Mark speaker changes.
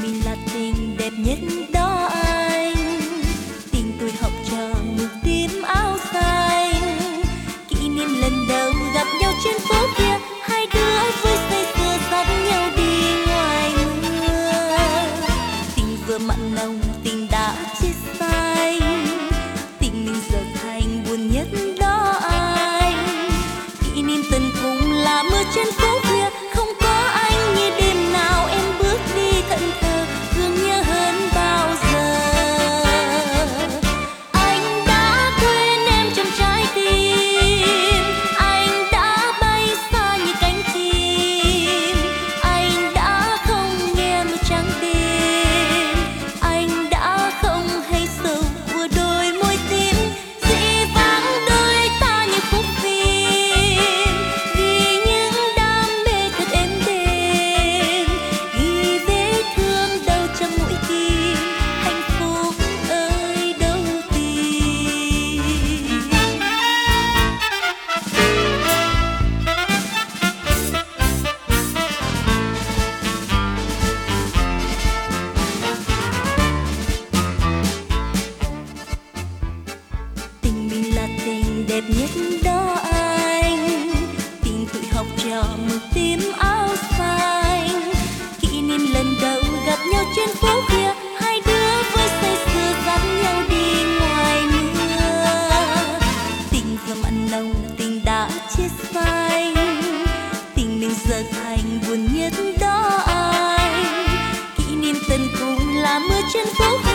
Speaker 1: mình là tình đẹp nhất đó anh. Tình tuổi học trò mực tím áo xanh, kỷ niệm lần đầu gặp nhau trên phố kia, hai đứa vui say sưa dắt nhau đi ngoài mưa. Tình vừa mặn nồng tình đã chết say, tình mình giờ thành buồn nhất đó anh. Kỷ niệm tận cùng là mưa trên phố kia, không có anh như đêm nào em bước đi thẫn thờ, thương nhớ hơn bao giờ. Anh đã quên em trong trái tim, anh đã bay xa như cánh chim, anh đã không nghe một trắng đêm, anh đã không hay sầu của đôi môi tím, dĩ vãng đôi ta như khúc phim, vì những đam mê thật êm đềm, ghi vết thương đau trong mũi tim, hạnh phúc ơi đâu tìm. Tình mình là tình đẹp nhất đó anh, tình tuổi học trò mực tím áo xanh, kỷ niệm lần đầu gặp nhau trên phố kia, hai đứa vui say sưa dắt nhau đi ngoài mưa. Tình vừa mặn nồng tình đã chết say, tình mình giờ thành buồn nhất đó anh. Kỷ niệm tận cùng là mưa trên phố kia,